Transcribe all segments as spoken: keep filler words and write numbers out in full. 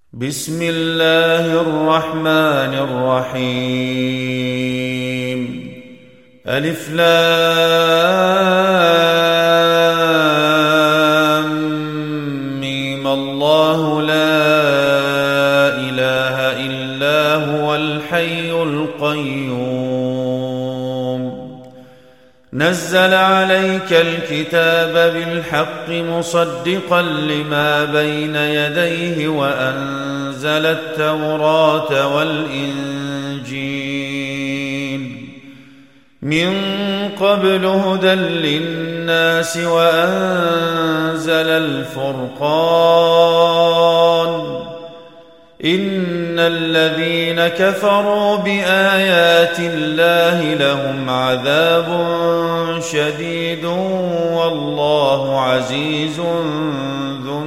بسم الله الرحمن الرحيم. ألف لام ميم. الله لا إله إلا هو الحي القيوم. نزل عليك الكتاب بالحق مصدقا لما بين يديه وأنزل التوراة والإنجيل من قبل هدى للناس وأنزل الفرقان. إن الذين كفروا بآيات الله لهم عذاب شديد والله عزيز ذو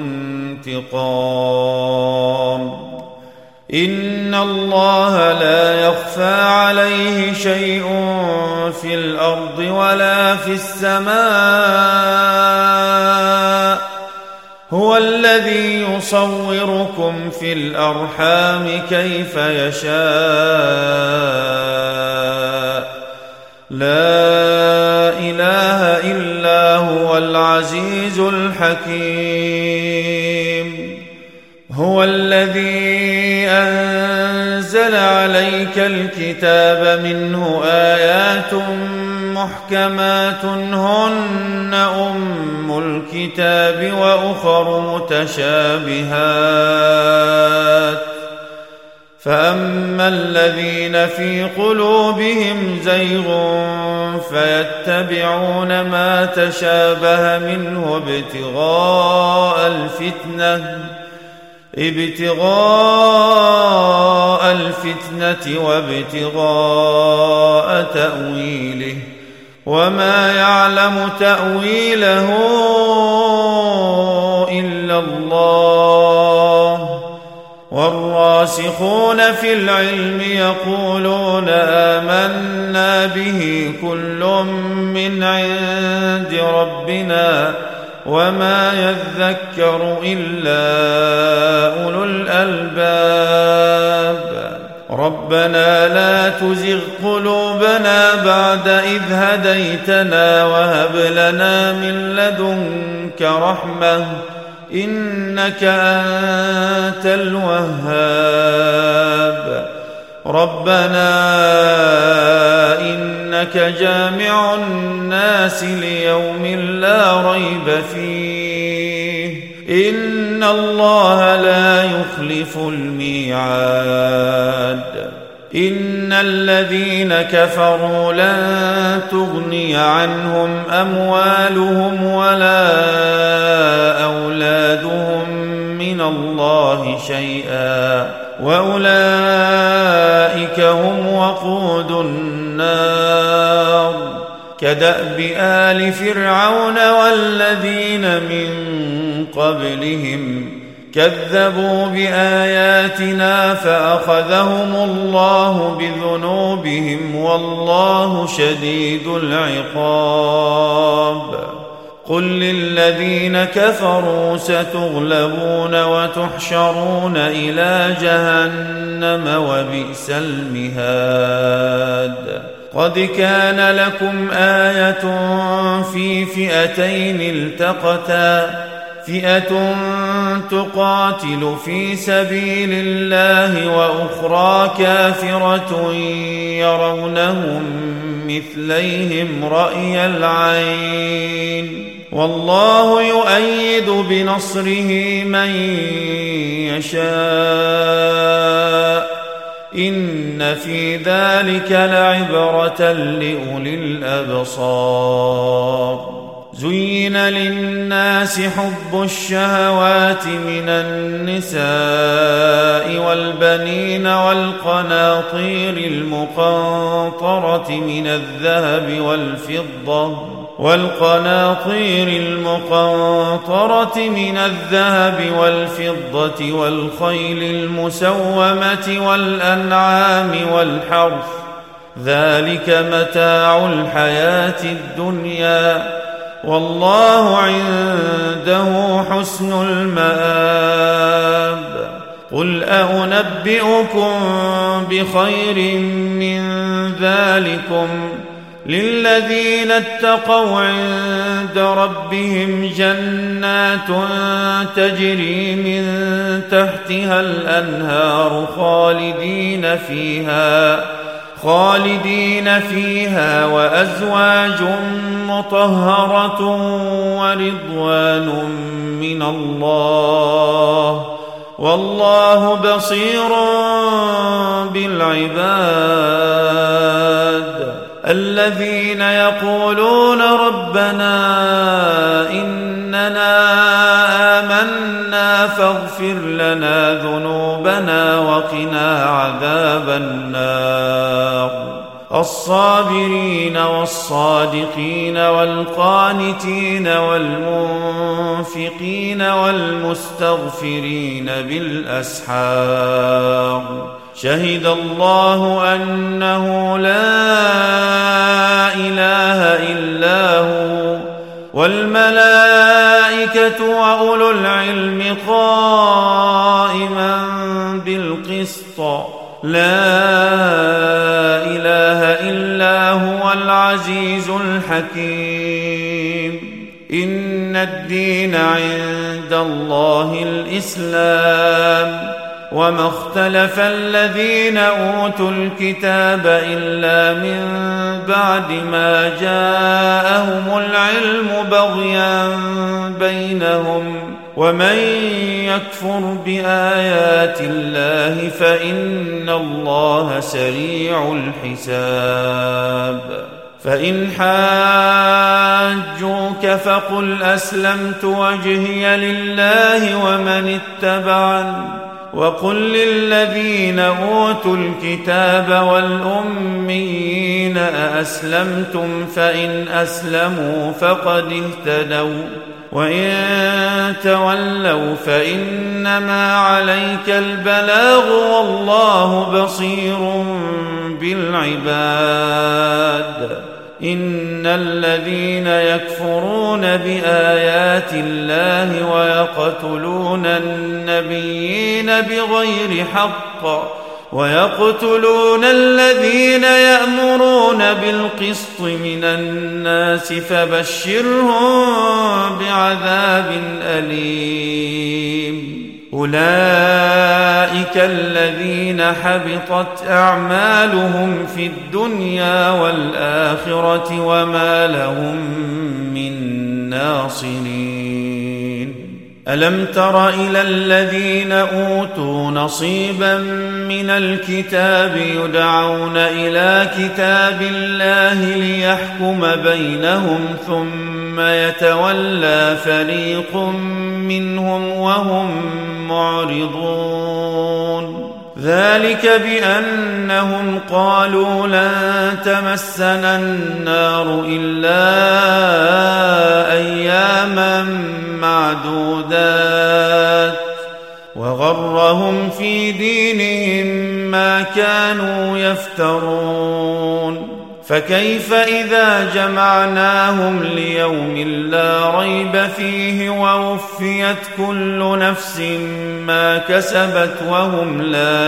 انتقام. إن الله لا يخفى عليه شيء في الأرض ولا في السماء. هو الذي يصوركم في الأرحام كيف يشاء. لا إله إلا هو العزيز الحكيم. هو الذي أنزل عليك الكتاب منه آيات محكمات هن أم الكتاب وأخر متشابهات. فأما الذين في قلوبهم زيغ فيتبعون ما تشابه منه ابتغاء الفتنة ابتغاء الفتنة وابتغاء تأويله وما يعلم تأويله إلا الله. والراسخون في العلم يقولون آمنا به كل من عند ربنا وما يذكر إلا أولو الألباب. ربنا لا تزغ قلوبنا بعد إذ هديتنا وهب لنا من لدنك رحمة إنك أنت الوهاب. ربنا إنك جامع الناس ليوم لا ريب فيه إن الله لا يخلف الميعاد. إن الذين كفروا لن تغني عنهم أموالهم ولا أولادهم من الله شيئا وأولئك هم وقود النار. كدأب آل فرعون والذين من قبلهم كذبوا بآياتنا فأخذهم الله بذنوبهم والله شديد العقاب. قل للذين كفروا ستغلبون وتحشرون إلى جهنم وبئس المهاد. قد كان لكم آية في فئتين التقتا فئة تقاتل في سبيل الله وأخرى كافرة يرونهم مثليهم رأي العين والله يؤيد بنصره من يشاء. إن في ذلك لعبرة لأولي الأبصار. زين للناس حب الشهوات من النساء والبنين والقناطير المقنطرة من الذهب والفضة والقناطير المقنطرة من الذهب والفضة والخيل المسومة والأنعام والحرث ذلك متاع الحياة الدنيا والله عنده حسن المآب. قل أنبئكم بخير من ذلكم للذين اتقوا عند ربهم جنات تجري من تحتها الأنهار خالدين فيها خالدين فيها وأزواج مطهرة ورضوان من الله والله بصير بالعباد. الذين يقولون ربنا إننا آمنا فاغفر لنا ذنوبنا وقنا عذاب النار الصابرين والصادقين والقانتين والمنفقين والمستغفرين بالأسحار شهد الله أنه لا إله إلا هو والملائكة وأولو العلم قائما بالقسط لا إله إلا هو العزيز الحكيم. إن الدين عند الله الإسلام وما اختلف الذين أوتوا الكتاب إلا من بعد ما جاءهم العلم بغيا بينهم ومن يكفر بآيات الله فإن الله سريع الحساب. فإن حاجوك فقل أسلمت وجهي لله ومن اتبعني وقل للذين أوتوا الكتاب والأميين أأسلمتم فإن أسلموا فقد اهتدوا وإن تولوا فإنما عليك البلاغ والله بصير بالعباد. إن الذين يكفرون بآيات الله ويقتلون النبيين بغير حق ويقتلون الذين يأمرون بالقسط من الناس فبشرهم بعذاب أليم. أولئك الذين حبطت أعمالهم في الدنيا والآخرة وما لهم من ناصرين. ألم تر إلى الذين أوتوا نصيبا من الكتاب يدعون إلى كتاب الله ليحكم بينهم ثم يتولى فريق منهم وهم معرضون. ذلك بأنهم قالوا لن تمسنا النار إلا أياما معدودات وغرهم في دينهم ما كانوا يفترون. فكيف إذا جمعناهم ليوم لا ريب فيه ووفيت كل نفس ما كسبت وهم لا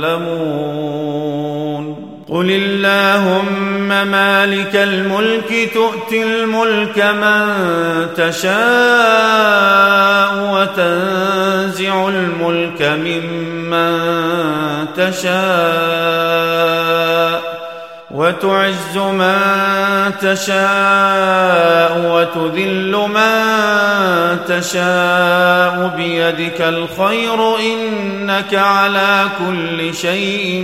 يظلمون. قل اللهم مالك الملك تؤتي الملك من تشاء وتنزع الملك ممن تشاء وتعز من تشاء وتذل من تشاء بيدك الخير إنك على كل شيء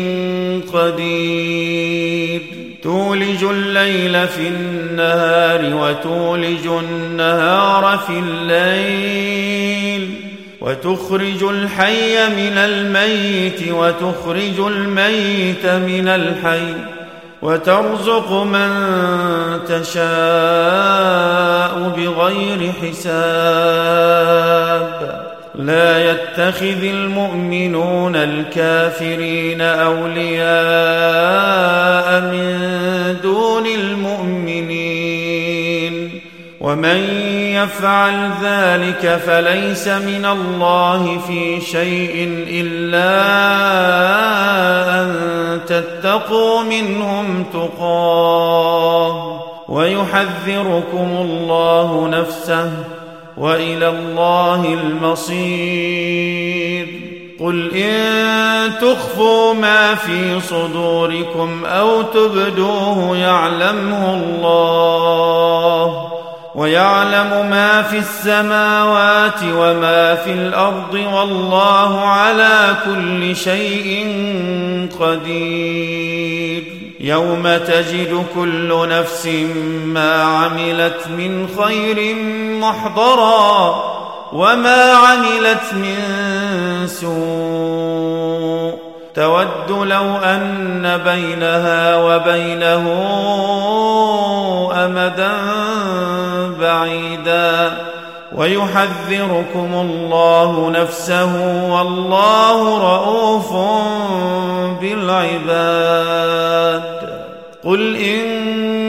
قدير. تولج الليل في النهار وتولج النهار في الليل وتخرج الحي من الميت وتخرج الميت من الحي وترزق من تشاء بغير حساب. لا يتخذ المؤمنون الكافرين أولياء من دون المؤمنين ومن يفعل ذلك فليس من الله في شيء إلا أن تتقوا منهم تقاه ويحذركم الله نفسه وإلى الله المصير. قل إن تخفوا ما في صدوركم أو تبدوه يعلمه الله ويعلم ما في السماوات وما في الأرض والله على كل شيء قدير. يوم تجد كل نفس ما عملت من خير محضرا وما عملت من سوء تود لو أن بينها وبينه أمدا بعيدا ويحذركم الله نفسه والله رؤوف بالعباد. قل إن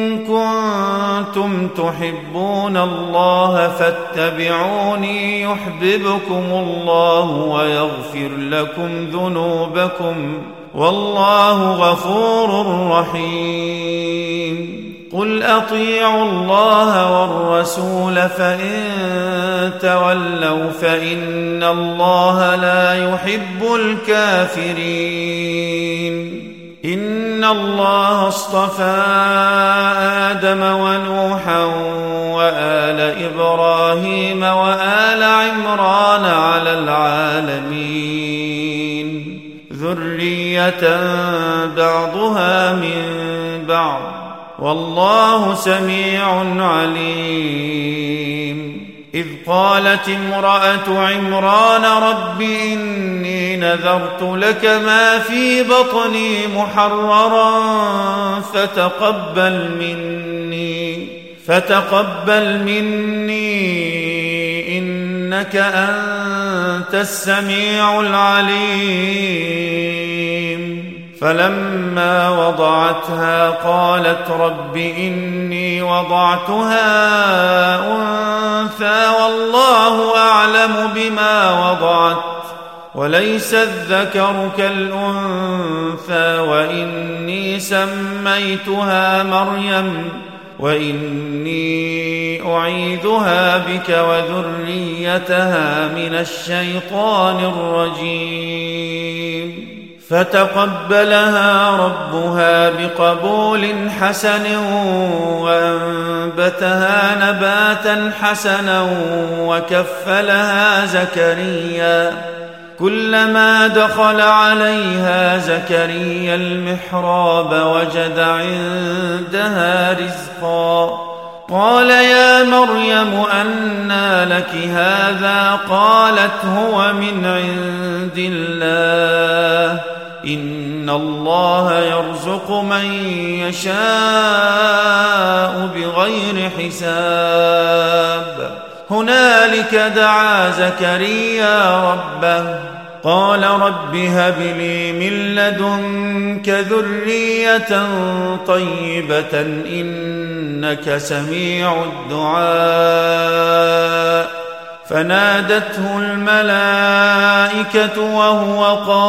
كنتم تحبون الله فاتبعوني يحببكم الله ويغفر لكم ذنوبكم والله غفور رحيم. قل أطيعوا الله والرسول فإن تولوا فإن الله لا يحب الكافرين. إن الله اصطفى آدم ونوحا وآل إبراهيم وآل عمران على العالمين ذرية بعضها من بعض والله سميع عليم. إذ قالت امرأة عمران رب إني نذرت لك ما في بطني محررا فتقبل مني فتقبل مني إنك أنت السميع العليم. فلما وضعتها قالت رب إني وضعتها أنثى والله أعلم بما وضعت وليس الذكر كالأنثى وإني سميتها مريم وإني أعيذها بك وذريتها من الشيطان الرجيم. فتقبلها ربها بقبول حسن وأنبتها نباتا حسنا وكفلها زكريا. كلما دخل عليها زكريا المحراب وجد عندها رزقا قال يا مريم أنى لك هذا قالت هو من عند الله إن الله يرزق من يشاء بغير حساب. هنالك دعا زكريا ربه قال رب هب لي من لدنك ذرية طيبة إنك سميع الدعاء. فنادته الملائكة وهو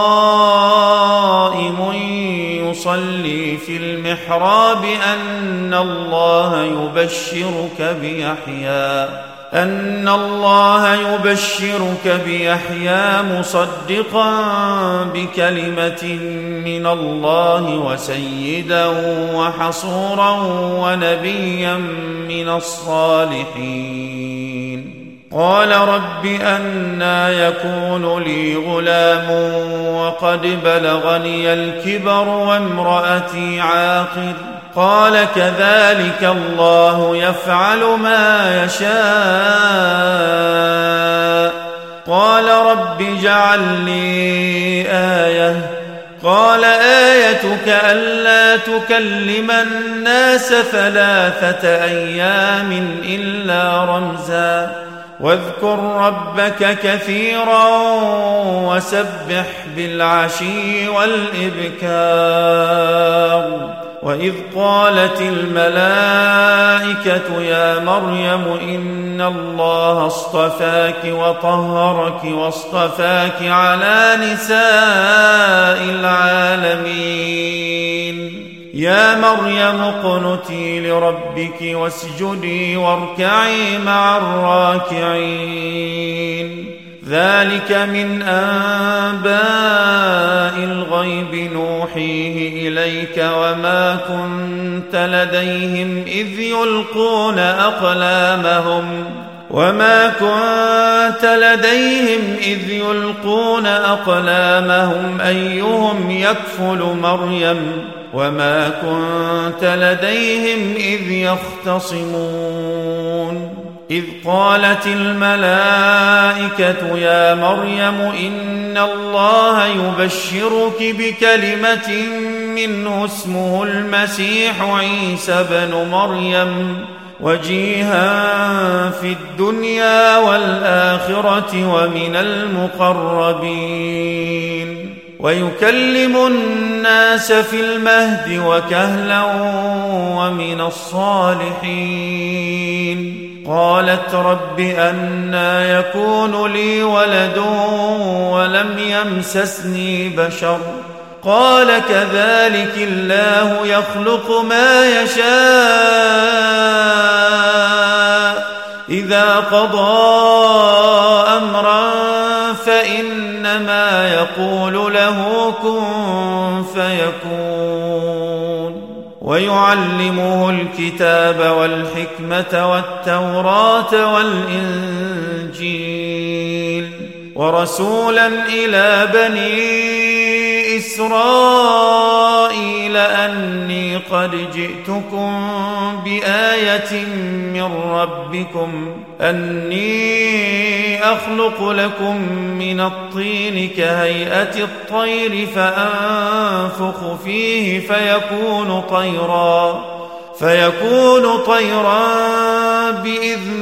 قائم يصلي في المحراب أن الله يبشرك بيحيى أن الله يبشرك بيحيى مصدقا بكلمة من الله وسيدا وحصورا ونبيا من الصالحين. قال رب أنى يكون لي غلام وقد بلغني الكبر وامرأتي عاقر قال كذلك الله يفعل ما يشاء. قال رب اجعل لي آية قال آيتك ألا تكلم الناس ثلاثة أيام إلا رمزا واذكر ربك كثيرا وسبح بالعشي والإبكار وإذ قالت الملائكة يا مريم إن الله اصطفاك وطهرك واصطفاك على نساء العالمين يا مريم اقنتي لربك واسجدي واركعي مع الراكعين ذلك من أنباء الغيب نوحيه إليك وما كنت لديهم إذ يلقون أقلامهم وما كنت لديهم إذ يلقون أقلامهم أيهم يكفل مريم وما كنت لديهم إذ يختصمون إذ قالت الملائكة يا مريم إن الله يبشرك بكلمة منه اسمه المسيح عيسى بن مريم وجيها في الدنيا والآخرة ومن المقربين ويكلم الناس في المهد وكهلا ومن الصالحين قالت رب أنى يكون لي ولد ولم يمسسني بشر قال كذلك الله يخلق ما يشاء إذا قضى أمرا فإنما يقول له كن فيكون ويعلمه الكتاب والحكمة والتوراة والإنجيل ورسولا إلى بني إسرائيل أني قد جئتكم بآية من ربكم أني أخلق لكم من الطين كهيئة الطير فأنفخ فيه فيكون طيرا فيكون طيرا بإذن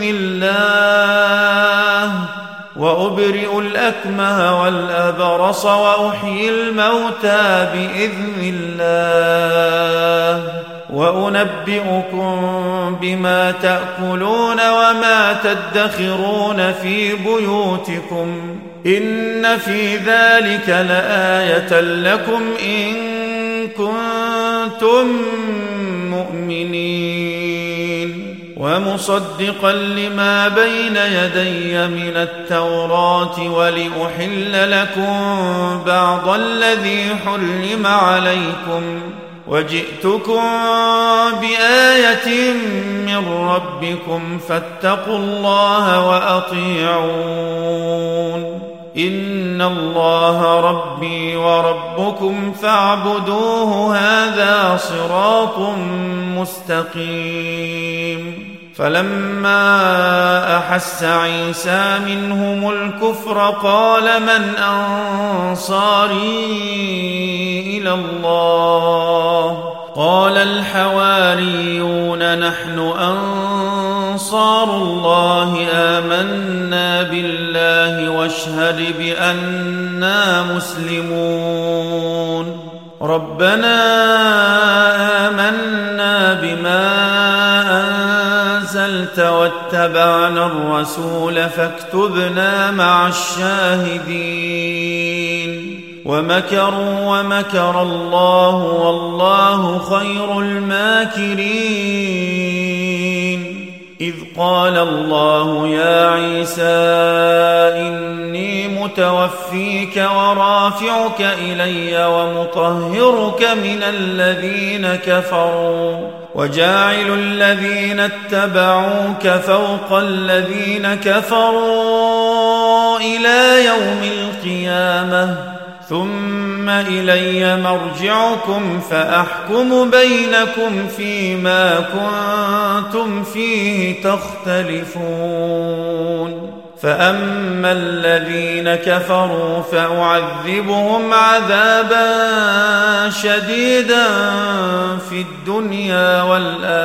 الله وأبرئ الأكمه والأبرص وأحيي الموتى بإذن الله وأنبئكم بما تأكلون وما تدخرون في بيوتكم إن في ذلك لآية لكم إن كنتم مؤمنين ومصدقا لما بين يدي من التوراة ولأحل لكم بعض الذي حرم عليكم وجئتكم بآية من ربكم فاتقوا الله وأطيعون إن الله ربي وربكم فاعبدوه هذا صراط مستقيم فلما أحس عيسى منهم الكفر قال من أنصاري إلى الله قال الحواريون نحن أنصار الله آمنا بالله واشهد بأننا مسلمون ربنا آمنا بما أنزلت واتبعنا الرسول فاكتبنا مع الشاهدين ومكروا ومكر الله والله خير الماكرين إذ قال الله يا عيسى إني متوفيك ورافعك إلي ومطهرك من الذين كفروا وجاعل الذين اتبعوك فوق الذين كفروا إلى يوم القيامة ثم إلي مرجعكم فأحكم بينكم فيما كنتم فيه تختلفون فأما الذين كفروا فأعذبهم عذابا شديدا في الدنيا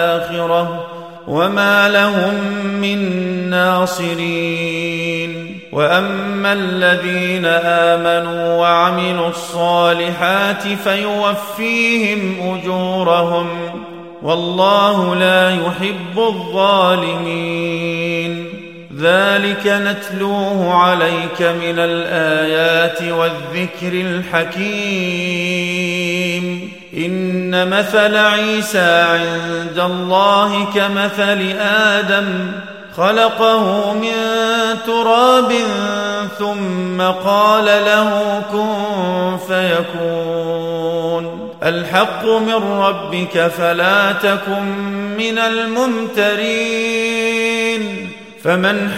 والآخرة وما لهم من ناصرين وأما الذين آمنوا وعملوا الصالحات فيوفيهم أجورهم والله لا يحب الظالمين. ذلك نتلوه عليك من الآيات والذكر الحكيم. إن مثل عيسى عند الله كمثل آدم خلقه من تراب ثم قال له كن فيكون. الحق من ربك فلا تكن من الممترين. فمن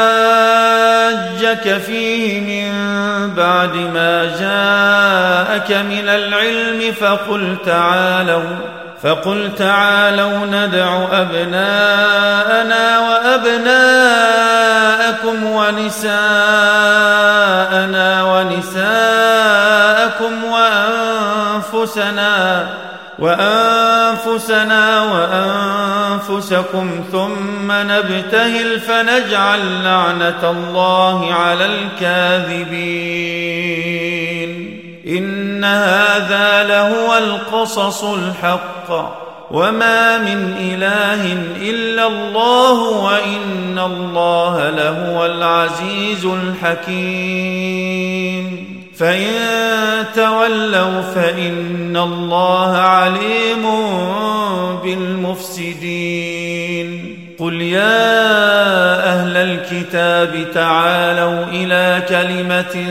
حاجك فيه من بعد ما جاءك من العلم فقل تعالوا فقل تعالوا ندع أبناءنا وأبناءكم ونساءنا ونساءكم وأنفسنا وأنفسنا وأنفسكم ثم نبتهل فنجعل لعنة الله على الكاذبين. إن هذا لهو القصص الحق وما من إله إلا الله وإن الله لهو العزيز الحكيم. فإن تولوا فإن الله عليم بالمفسدين. قل يا أهل الكتاب تعالوا إلى كلمة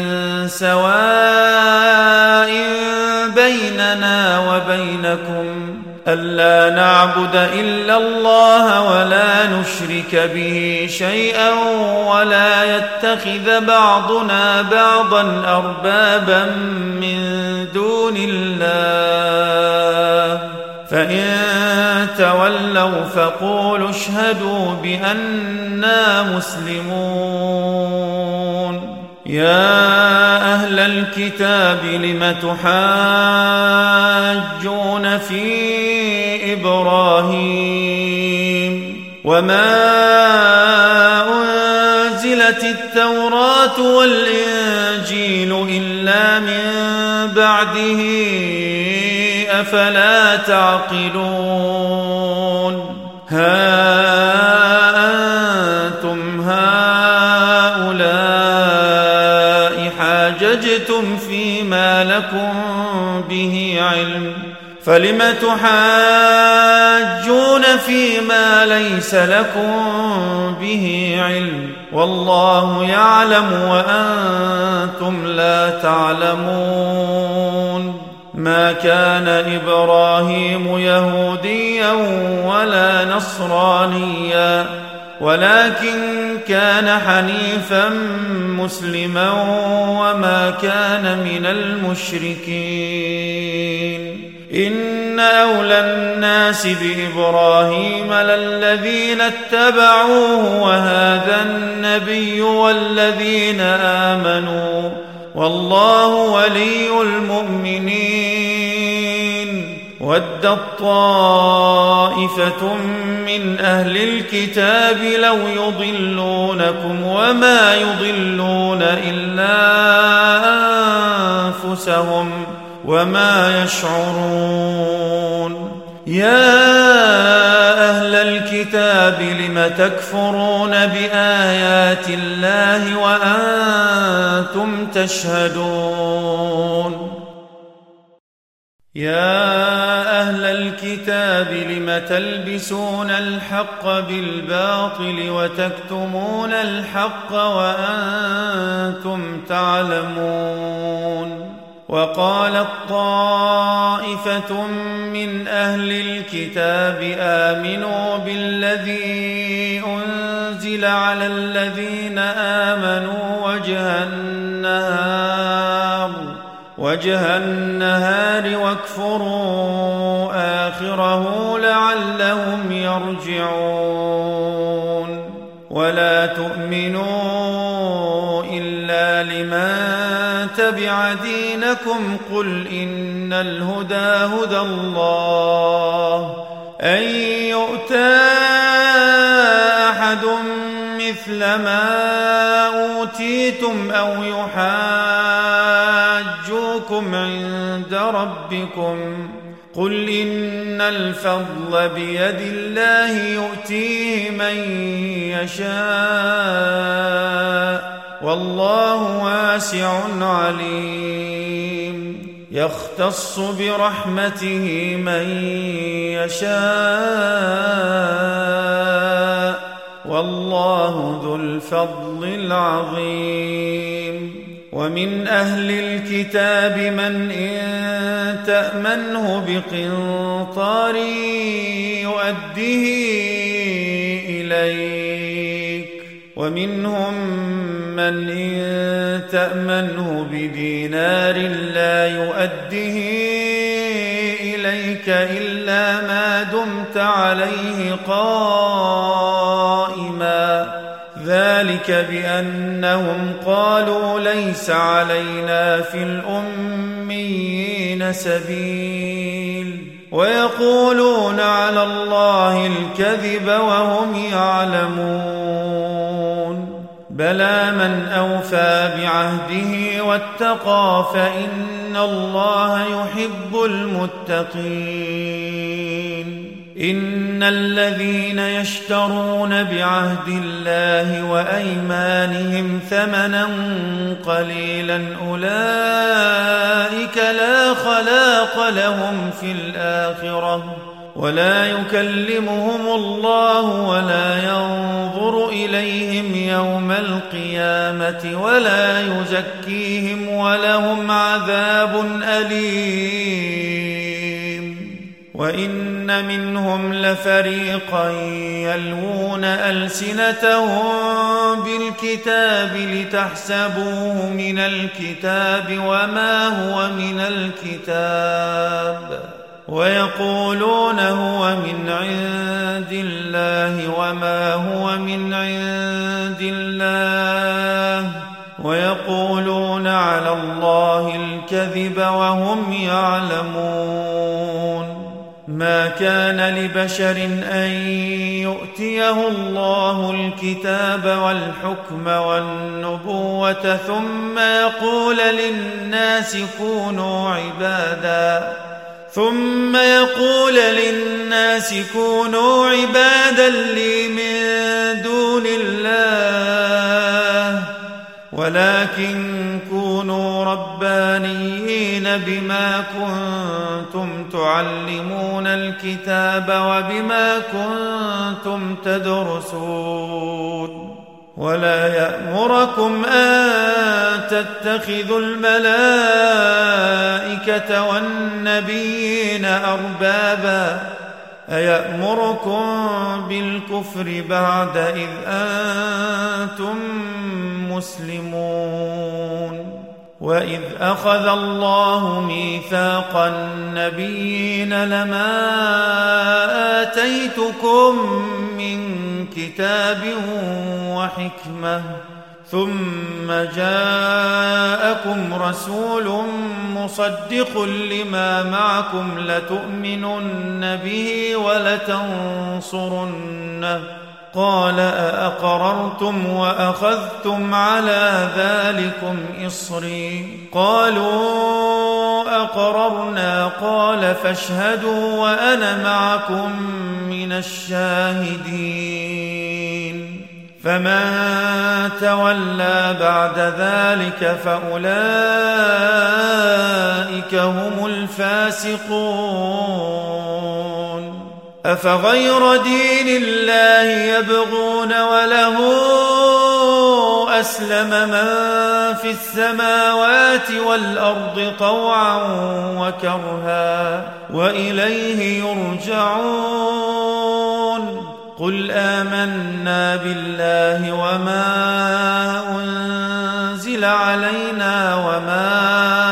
سواء بيننا وبينكم ألا نعبد إلا الله ولا نشرك به شيئا ولا يتخذ بعضنا بعضا أربابا من دون الله. فإن تولوا فقولوا اشهدوا بأننا مسلمون. يا أهل الكتاب لم تحاجون في إبراهيم وما أنزلت التوراة والإنجيل إلا من بعده أفلا تعقلون. ها أنتم هؤلاء حاججتم فيما لكم به علم فلم تحاجون فيما ليس لكم به علم والله يعلم وأنتم لا تعلمون. ما كان إبراهيم يهوديا ولا نصرانيا ولكن كان حنيفا مسلما وما كان من المشركين. إن أولى الناس بإبراهيم للذين اتبعوه وهذا النبي والذين آمنوا والله ولي المؤمنين. ودت طائفة من أهل الكتاب لو يضلونكم وما يضلون إلا أنفسهم وما يشعرون. يا أهل الكتاب لم تكفرون بآيات الله وأنتم تشهدون. يا أهل الكتاب لم تلبسون الحق بالباطل وتكتمون الحق وأنتم تعلمون. وقالت طائفة من أهل الكتاب آمنوا بالذي أنزل على الذين آمنوا وجه النهار وجه النهار واكفروا آخره لعلهم يرجعون. ولا تؤمنوا إلا لمن تبع دينكم قل إن الهدى هدى الله أن يؤتى أحد مثل ما أوتيتم أو يحاجوكم عند ربكم قل إن الفضل بيد الله يؤتيه من يشاء والله واسع عليم يختص برحمته من يشاء والله ذو الفضل العظيم ومن أهل الكتاب من إن تأمنه بقنطار يؤده إليك ومنهم من إن تأمنه بدينار لا يؤده إليك إلا ما دمت عليه قائما ذلك بأنهم قالوا ليس علينا في الأميين سبيل ويقولون على الله الكذب وهم يعلمون بلى من أوفى بعهده واتقى فإن الله يحب المتقين إن الذين يشترون بعهد الله وأيمانهم ثمنا قليلا أولئك لا خلاق لهم في الآخرة ولا يكلمهم الله ولا ينظر إليهم يوم القيامة ولا يزكيهم ولهم عذاب أليم وإن منهم لفريقا يلوون ألسنتهم بالكتاب لتحسبوه من الكتاب وما هو من الكتاب ويقولون هو من عند الله وما هو من عند الله ويقولون على الله الكذب وهم يعلمون ما كان لبشر أن يؤتيه الله الكتاب والحكم والنبوة ثم يقول للناس كونوا عبادا ثم يقول للناس كونوا عبادا لي من دون الله ولكن كونوا ربانيين بما كنتم تعلمون الكتاب وبما كنتم تدرسون ولا يأمركم أن تتخذوا الملائكة والنبيين أربابا أيأمركم بالكفر بعد إذ أنتم مسلمون وإذ أخذ الله ميثاق النبيين لما آتيتكم من كتاب وحكمة ثم جاءكم رسول مصدق لما معكم لتؤمنن به ولتنصرنه قال أأقررتم وأخذتم على ذلكم إصري قالوا أقررنا قال فاشهدوا وأنا معكم من الشاهدين فمن تولى بعد ذلك فأولئك هم الفاسقون أفغير دين الله يبغون وله أسلم من في السماوات والأرض طوعا وكرها وإليه يرجعون قل آمنا بالله وما أنزل علينا وما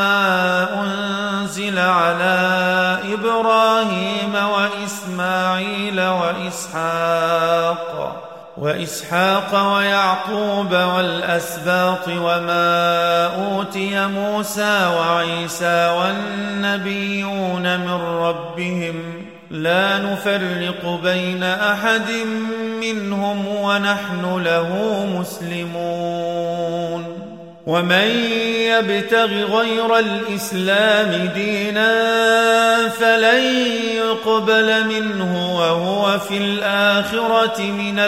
أنزل على إبراهيم وإسماعيل وإسحاق وإسحاق ويعقوب والأسباط وما أوتي موسى وعيسى والنبيون من ربهم لا نفرق بين أحد منهم ونحن له مسلمون. ومن يبتغ غير الإسلام دينا فلن يقبل منه وهو في الآخرة من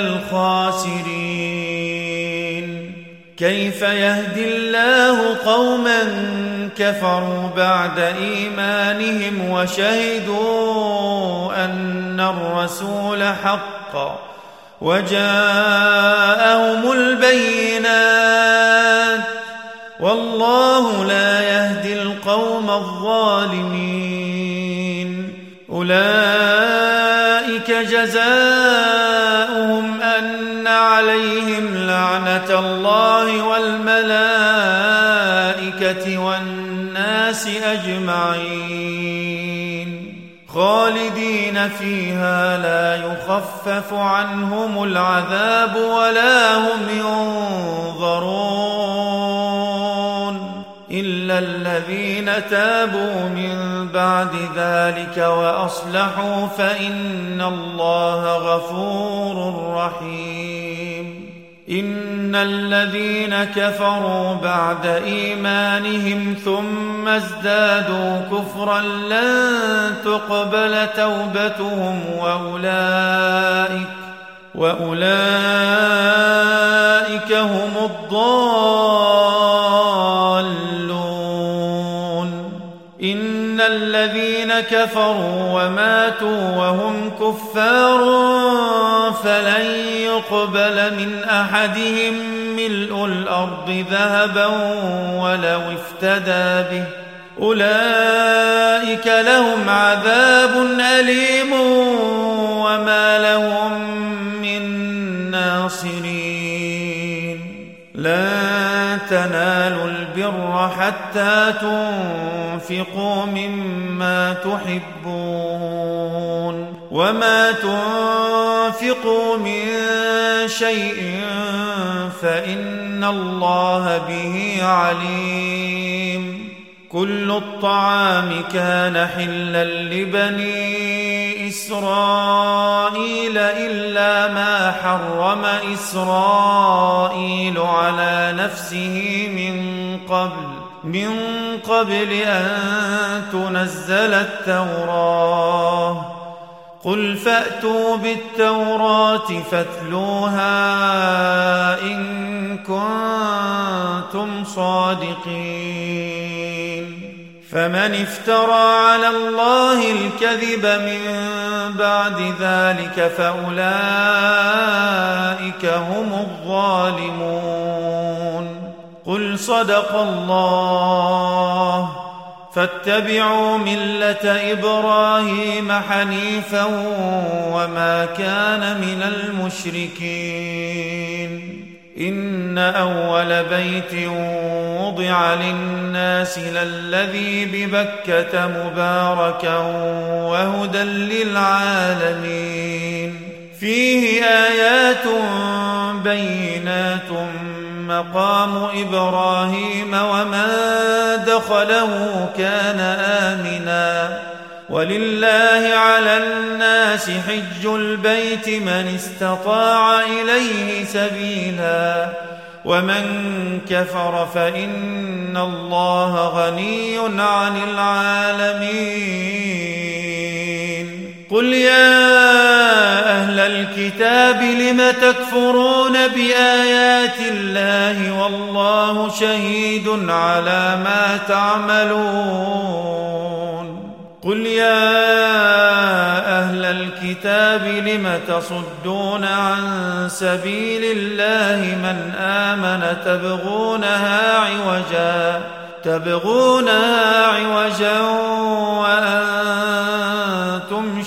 الخاسرين. كيف يهدي الله قوما كفروا بعد إيمانهم وشهدوا أن الرسول حق وجاءهم البينات والله لا يهدي القوم الظالمين. أولئك جزاؤهم أن عليهم لعنة الله والملائكة والناس أجمعين خالدين فيها لا يخفف عنهم العذاب ولا هم ينظرون إلا الذين تابوا من بعد ذلك وأصلحوا فإن الله غفور رحيم. إن الذين كفروا بعد إيمانهم ثم ازدادوا كفرا لن تقبل توبتهم وأولئك, وأولئك هم الضالون. إن الذين كفروا وماتوا وهم كفار فلن يقبل من أحدهم ملء الأرض ذهبا ولو افتدى به أولئك لهم عذاب أليم وما لهم من ناصرين. لن تنالوا البر حتى تنفقوا مما تحبون وما تنفقوا من شيء فإن الله به عليم. كل الطعام كان حلا لبني إسرائيل إلا ما حرم إسرائيل على نفسه من قبل من قبل أن تنزل التوراة. قل فأتوا بالتوراة فاتلوها إن كنتم صادقين. فمن افترى على الله الكذب من بعد ذلك فأولئك هم الظالمون. قل صدق الله فاتبعوا ملة إبراهيم حنيفا وما كان من المشركين. إن أول بيت وضع للناس للذي ببكة مباركا وهدى للعالمين فيه آيات بينات مقام إبراهيم ومن دخله كان آمنا ولله على الناس حج البيت من استطاع إليه سبيلا ومن كفر فإن الله غني عن العالمين. قل يا أهل الكتاب لم تكفرون بآيات الله والله شهيد على ما تعملون. قل يا أهل الكتاب لم تصدون عن سبيل الله من آمن تبغونها عوجا تبغونها عوجا وأنتم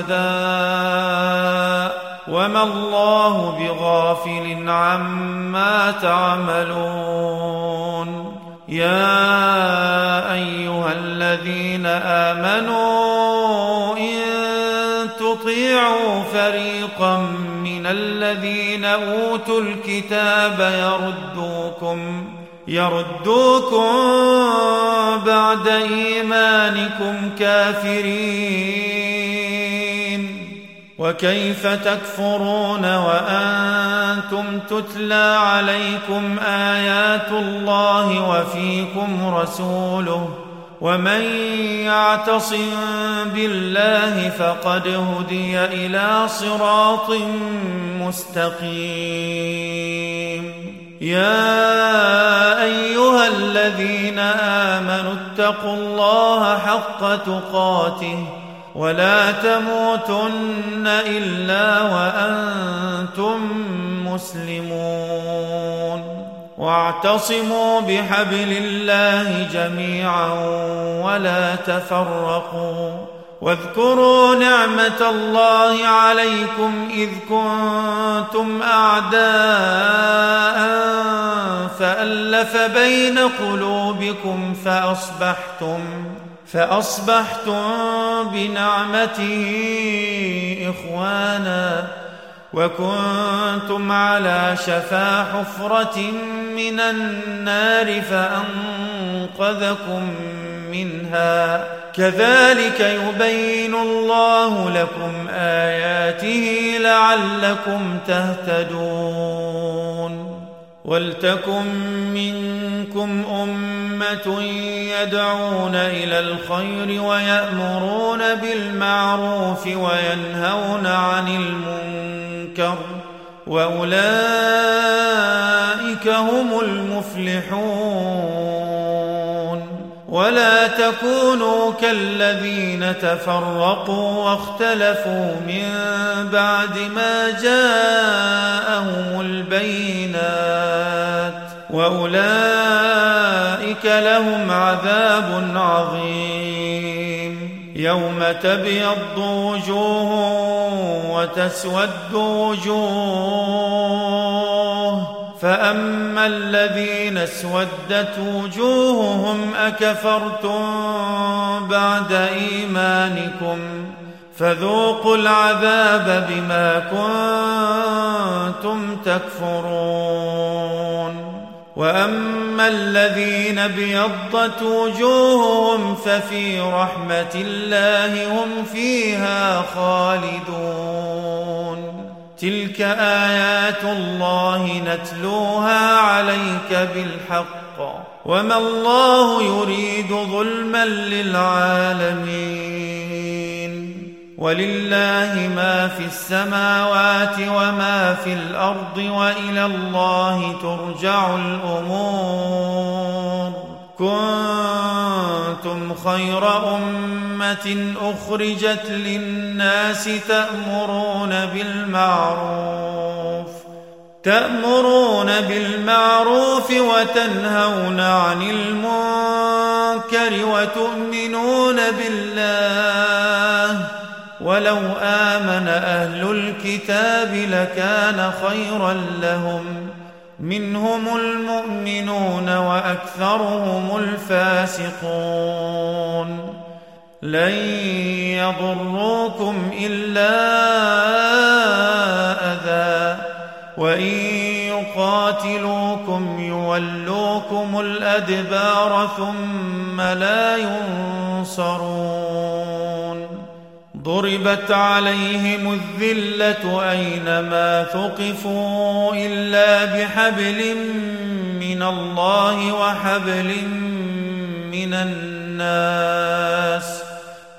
شهداء وما الله بغافل عما تعملون. يا أيها الذين آمنوا إن تطيعوا فريقا من الذين أوتوا الكتاب يردوكم يردوكم بعد إيمانكم كافرين وكيف تكفرون وأنتم تتلى عليكم آيات الله وفيكم رسوله ومن يعتصم بالله فقد هدي إلى صراط مستقيم. يا أيها الذين آمنوا اتقوا الله حق تقاته ولا تموتن إلا وأنتم مسلمون واعتصموا بحبل الله جميعا ولا تفرقوا واذكروا نعمة الله عليكم إذ كنتم أعداء فألف بين قلوبكم فأصبحتم فأصبحتم بنعمته إخوانا وكنتم على شفا حفرة من النار فأنقذكم منها كذلك يبين الله لكم آياته لعلكم تهتدون. ولتكن منكم أمة يدعون إلى الخير ويأمرون بالمعروف وينهون عن المنكر وأولئك هم المفلحون. ولا تكونوا كالذين تفرقوا واختلفوا من بعد ما جاءهم البينات وأولئك لهم عذاب عظيم. يوم تبيض وجوه وتسود وجوه فأما الذين اسودت وجوههم أكفرتم بعد إيمانكم فذوقوا العذاب بما كنتم تكفرون. وأما الذين ابيضت وجوههم ففي رحمة الله هم فيها خالدون. تلك آيات الله نتلوها عليك بالحق وما الله يريد ظلما للعالمين. ولله ما في السماوات وما في الأرض وإلى الله ترجع الأمور. كنتم خير أمة أخرجت للناس تأمرون بالمعروف تأمرون بالمعروف وتنهون عن المنكر وتؤمنون بالله ولو آمن أهل الكتاب لكان خيرا لهم منهم المؤمنون وأكثرهم الفاسقون. لن يضروكم إلا أذى وإن يقاتلوكم يولوكم الأدبار ثم لا ينصرون. ضربت عليهم الذلة أينما ثقفوا إلا بحبل من الله وحبل من الناس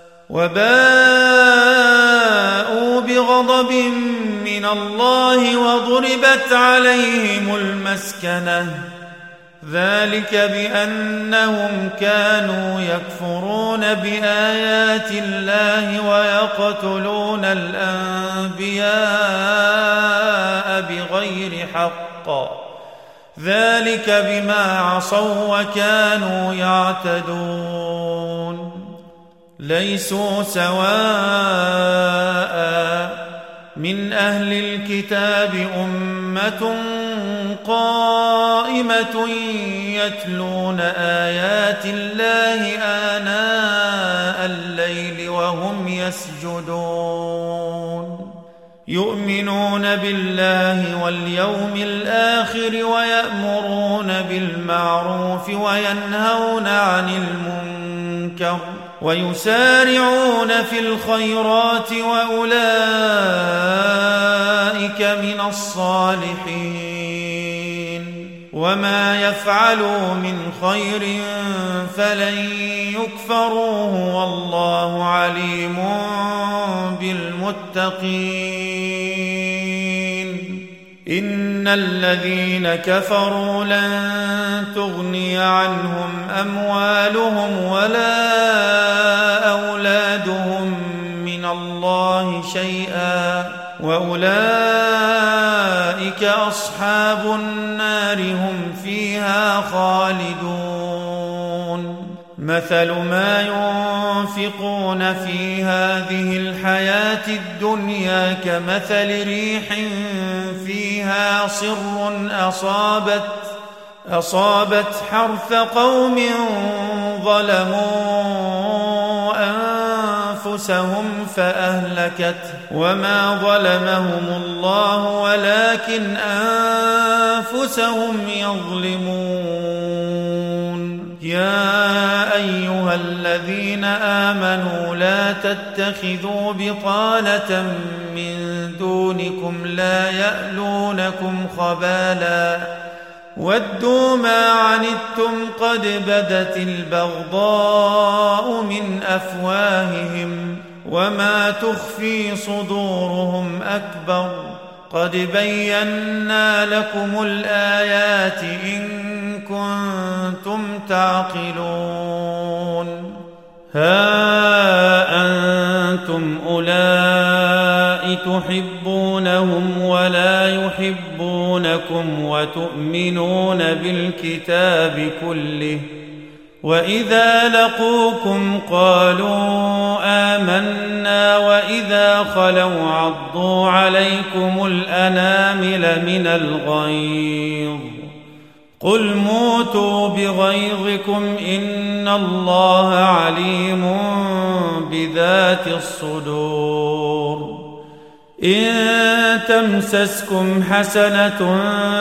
وباءوا بغضب من الله وضربت عليهم المسكنة ذلك بأنهم كانوا يكفرون بآيات الله ويقتلون الأنبياء بغير حق ذلك بما عصوا وكانوا يعتدون. ليسوا سواء من أهل الكتاب أمة قائمة يتلون آيات الله آناء الليل وهم يسجدون يؤمنون بالله واليوم الآخر ويأمرون بالمعروف وينهون عن المنكر المنكر ويسارعون في الخيرات وأولئك من الصالحين وما يفعلوا من خير فلن يكفروه والله عليم بالمتقين. إن الذين كفروا لن تغني عنهم أموالهم ولا أولادهم من الله شيئا وأولئك أصحاب النار هم فيها خالدون. مثل ما ينفقون في هذه الحياة الدنيا كمثل ريح فيها صر أصابت أصابت حرث قوم ظلموا أنفسهم فأهلكته وما ظلمهم الله ولكن أنفسهم يظلمون. يا أيها الذين آمنوا لا تتخذوا بطانة من دونكم لا يألونكم خبالا ودوا ما عنتم قد بدت البغضاء من أفواههم وما تخفي صدورهم أكبر قد بينا لكم الآيات إن كنتم تعقلون. ها أنتم أولئك تحبونهم ولا يحبونكم وتؤمنون بالكتاب كله وإذا لقوكم قالوا آمنا وإذا خلوا عضوا عليكم الأنامل من الغيظ قل موتوا بغيظكم إن الله عليم بذات الصدور. إن تمسسكم حسنة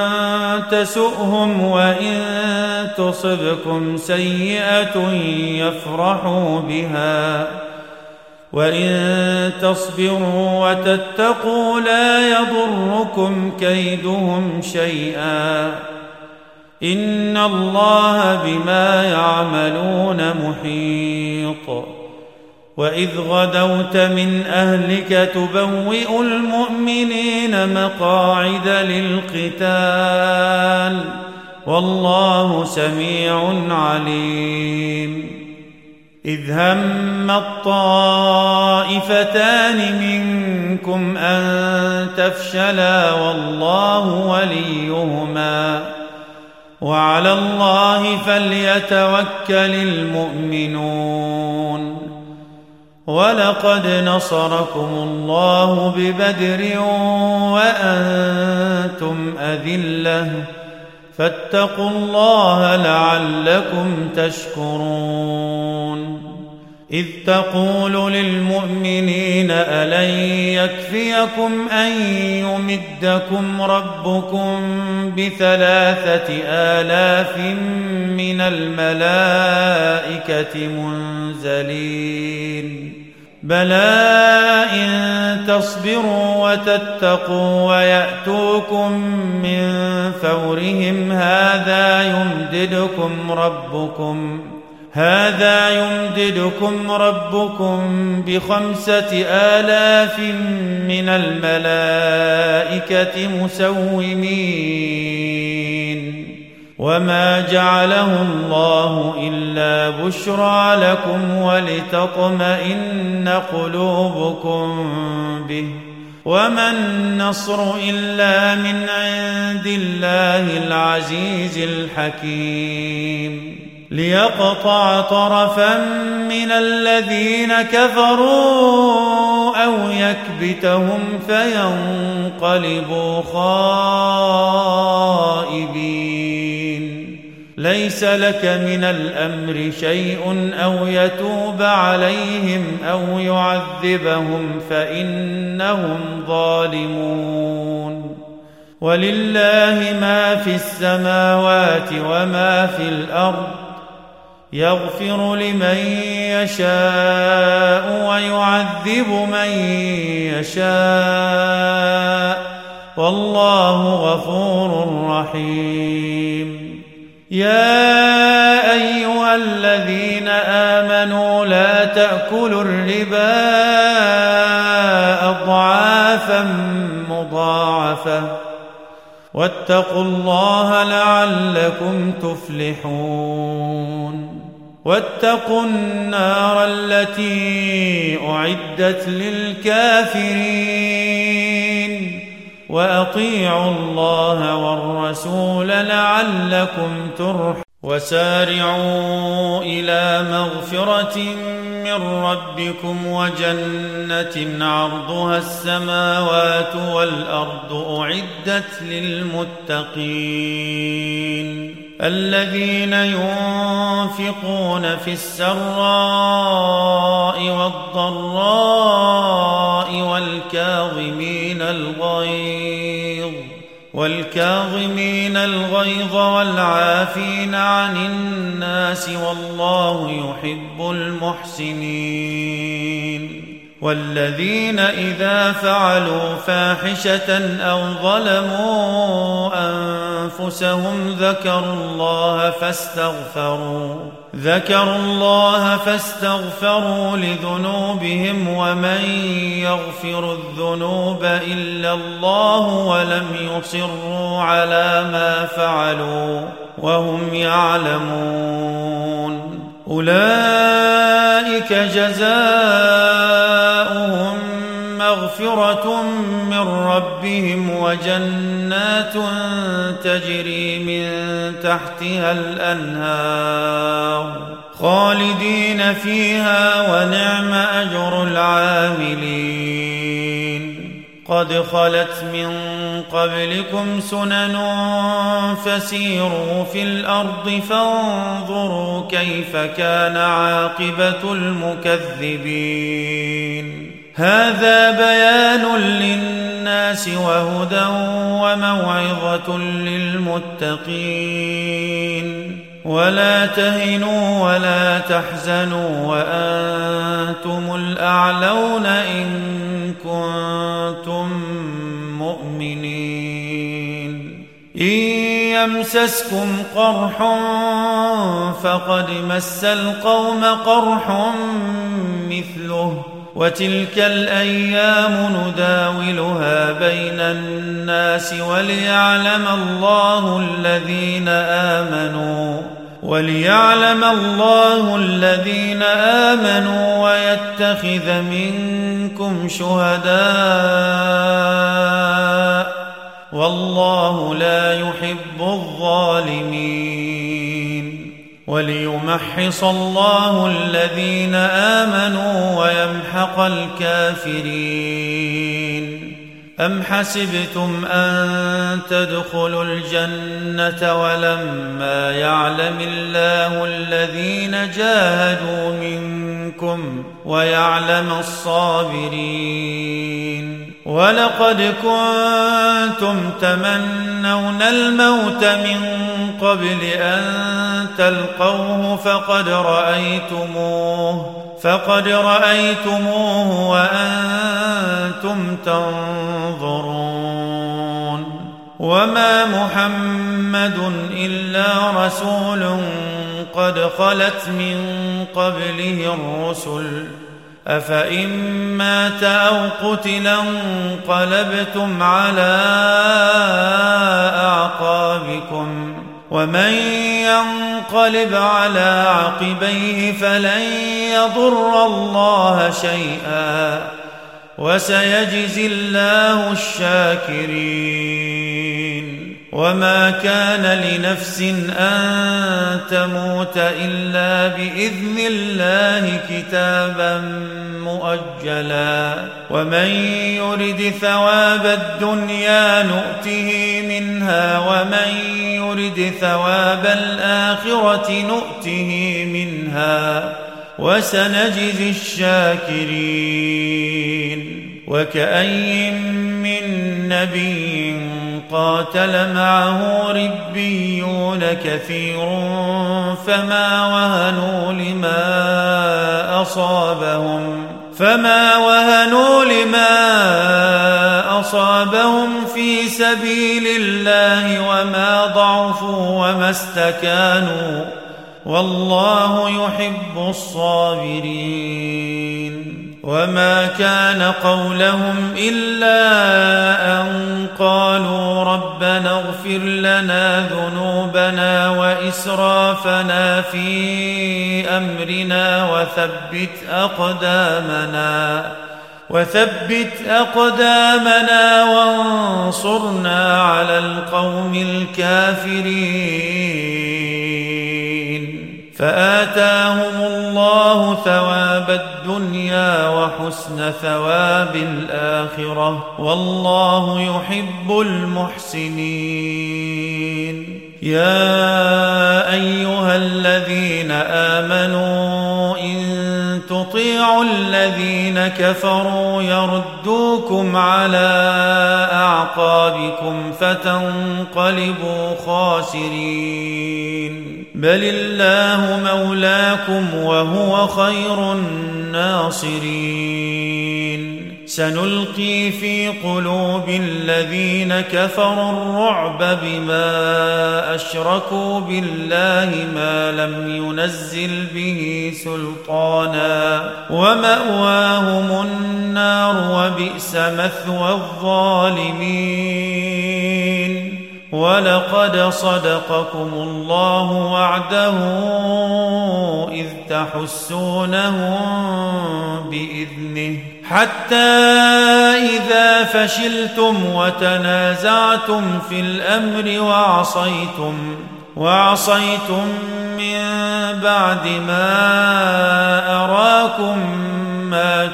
تسؤهم وإن تصبكم سيئة يفرحوا بها وإن تصبروا وتتقوا لا يضركم كيدهم شيئا إن الله بما يعملون محيط. وإذ غدوت من أهلك تبوئ المؤمنين مقاعد للقتال والله سميع عليم. إذ هم الطائفتان منكم أن تفشلا والله وليهما وعلى الله فليتوكل المؤمنون. ولقد نصركم الله ببدر وأنتم أذلة فاتقوا الله لعلكم تشكرون. إذ تقول للمؤمنين ألن يكفيكم أن يمدكم ربكم بثلاثة آلاف من الملائكة منزلين بلى إن تصبروا وتتقوا ويأتوكم من فورهم هذا يمددكم ربكم هذا يمددكم ربكم بخمسة آلاف من الملائكة مسومين وما جعله الله إلا بشرى لكم ولتطمئن قلوبكم به وما النصر إلا من عند الله العزيز الحكيم. ليقطع طرفا من الذين كفروا أو يكبتهم فينقلبوا خائبين. ليس لك من الأمر شيء أو يتوب عليهم أو يعذبهم فإنهم ظالمون. ولله ما في السماوات وما في الأرض يغفر لمن يشاء ويعذب من يشاء والله غفور رحيم. يا أيها الذين آمنوا لا تأكلوا الربا أضعافا مضاعفة واتقوا الله لعلكم تفلحون. واتقوا النار التي أعدت للكافرين وأطيعوا الله والرسول لعلكم ترحمون. وسارعوا إلى مغفرة من ربكم وجنة عرضها السماوات والأرض أعدت للمتقين الذين ينفقون في السراء والضراء والكاظمين الغيظ والكاظمين الغيظ والعافين عن الناس والله يحب المحسنين. والذين إذا فعلوا فاحشة أو ظلموا أنفسهم ذكروا الله فاستغفروا ذكروا الله فاستغفروا لذنوبهم ومن يغفر الذنوب إلا الله ولم يصروا على ما فعلوا وهم يعلمون أولئك جزاؤهم مغفرة من ربهم وجنات تجري من تحتها الأنهار خالدين فيها ونعم أجر العاملين. قد خلت من قبلكم سنن فسيروا في الأرض فانظروا كيف كان عاقبة المكذبين. هذا بيان للناس وهدى وموعظة للمتقين. ولا تهنوا ولا تحزنوا وأنتم الأعلون إن كنتم مؤمنين. إن يمسسكم قرح فقد مس القوم قرح مثله وتلك الأيام نداولها بين الناس وليعلم الله الذين آمنوا وليعلم الله الذين آمنوا ويتخذ منكم شهداء والله لا يحب الظالمين. وليمحص الله الذين آمنوا ويمحق الكافرين. أم حسبتم أن تدخلوا الجنة ولما يعلم الله الذين جاهدوا منكم ويعلم الصابرين. ولقد كنتم تمنون الموت من قبل أن تلقوه فقد رأيتموه فقد رأيتموه وأنتم تنظرون. وما محمد إلا رسول قد خلت من قبله الرسل أفإن مات أو قتل انقلبتم على أعقابكم ومن ينقلب على عقبيه فلن يضر الله شيئا وسيجزي الله الشاكرين. وما كان لنفس أن تموت إلا بإذن الله كتابا مؤجلا ومن يرد ثواب الدنيا نؤته منها ومن يرد ثواب الآخرة نؤته منها وسنجزي الشاكرين. وكأي من نبي قاتل معه ربيون كثير فما وهنوا لما أصابهم فما وهنوا لما أصابهم في سبيل الله وما ضعفوا وما استكانوا والله يحب الصابرين. وما كان قولهم إلا أن قالوا ربنا اغفر لنا ذنوبنا وإسرافنا في أمرنا وثبت أقدامنا وثبت أقدامنا وانصرنا على القوم الكافرين. فآتاهم الله ثواب الدنيا وحسن ثواب الآخرة والله يحب المحسنين. يا أيها الذين آمنوا إن تطيعوا الذين كفروا يردوكم على أعقابكم فتنقلبوا خاسرين. بل الله مولاكم وهو خير الناصرين. سنلقي في قلوب الذين كفروا الرعب بما أشركوا بالله ما لم ينزل به سلطانا ومأواهم النار وبئس مثوى الظالمين. ولقد صدقكم الله وعده إذ تحسونهم بإذنه حتى إذا فشلتم وتنازعتم في الأمر وعصيتم وعصيتم من بعد ما أراكم ما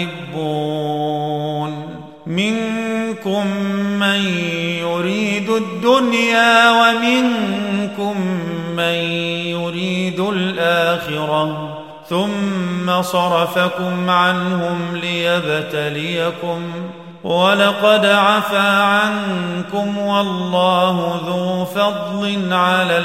تحبون منكم من يريد الدنيا ومنكم من يريد الآخرة ثم صرفكم عنهم ليبتليكم ولقد عفا عنكم والله ذو فضل على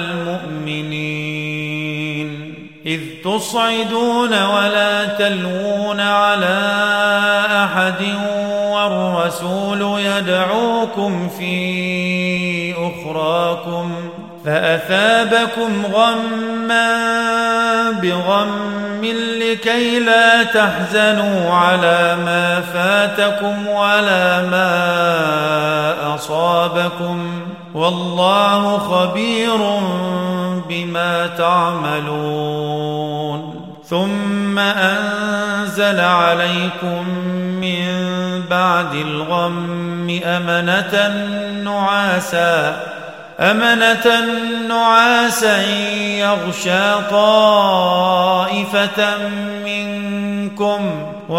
المؤمنين. إذ تصعدون ولا تلوون على أحد والرسول يدعوكم في أخراكم فأثابكم غما بغم لكي لا تحزنوا على ما فاتكم ولا ما أصابكم والله خبير بما تعملون. ثم أنزل عليكم من بعد الغم أمنة نعاسا أمنة نعاسا يغشى طائفة منكم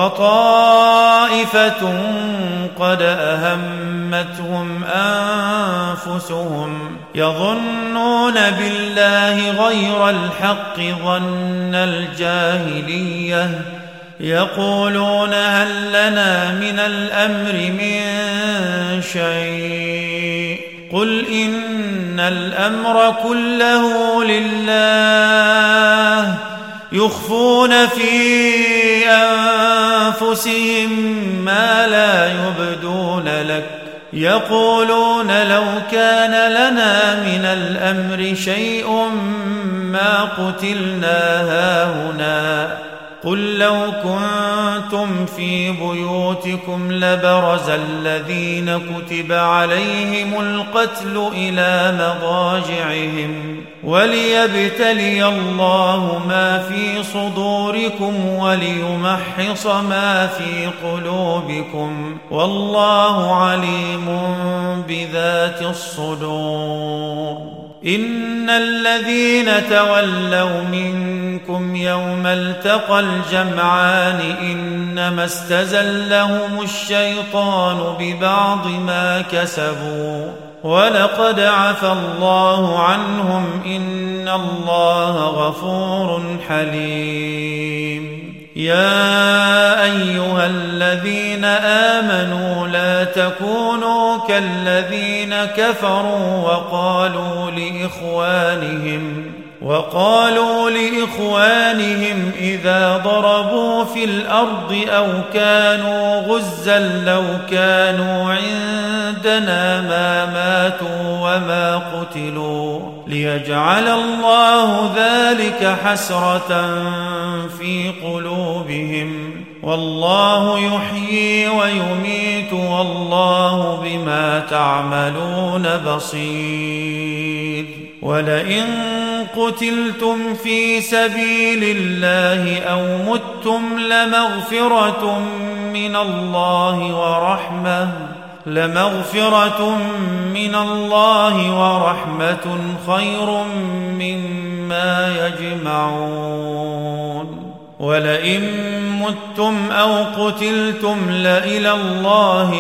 وطائفة قد أهمتهم أنفسهم يظنون بالله غير الحق ظن الجاهلية يقولون هل لنا من الأمر من شيء قل إن الأمر كله لله يخفون في أنفسهم ما لا يبدون لك يقولون لو كان لنا من الأمر شيء ما قتلنا هاهنا قل لو كنتم في بيوتكم لبرز الذين كتب عليهم القتل إلى مضاجعهم وليبتلي الله ما في صدوركم وليمحص ما في قلوبكم والله عليم بذات الصدور. إن الذين تولوا منكم يوم التقى الجمعان إنما استزلهم الشيطان ببعض ما كسبوا ولقد عفى الله عنهم إن الله غفور حليم. يا أيها الذين آمنوا لا تكونوا كالذين كفروا وقالوا لإخوانهم وقالوا لإخوانهم إذا ضربوا في الأرض أو كانوا غزا لو كانوا عندنا ما ماتوا وما قتلوا ليجعل الله ذلك حسرة في قلوبهم والله يحيي ويميت والله بما تعملون بصير. ولئن قتلتم في سبيل الله أو متم لمغفرة من الله ورحمة لمغفرة من الله ورحمة خير مما يجمعون. ولئن متم أو قتلتم لإلى الله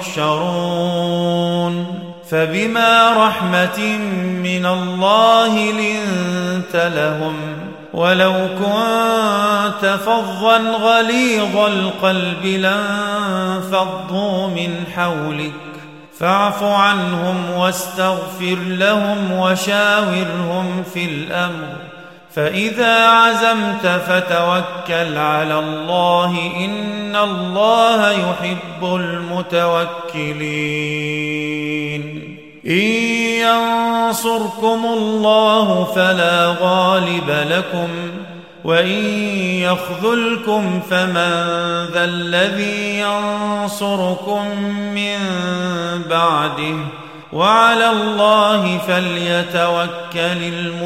تحشرون. فبما رحمة من الله لنت لهم ولو كنت فظا غليظ القلب لانفضوا من حولك فاعف عنهم واستغفر لهم وشاورهم في الأمر فإذا عزمت فتوكل على الله إن الله يحب المتوكلين. إن ينصركم الله فلا غالب لكم وإن يخذلكم فمن ذا الذي ينصركم من بعده وعلى الله فليتوكل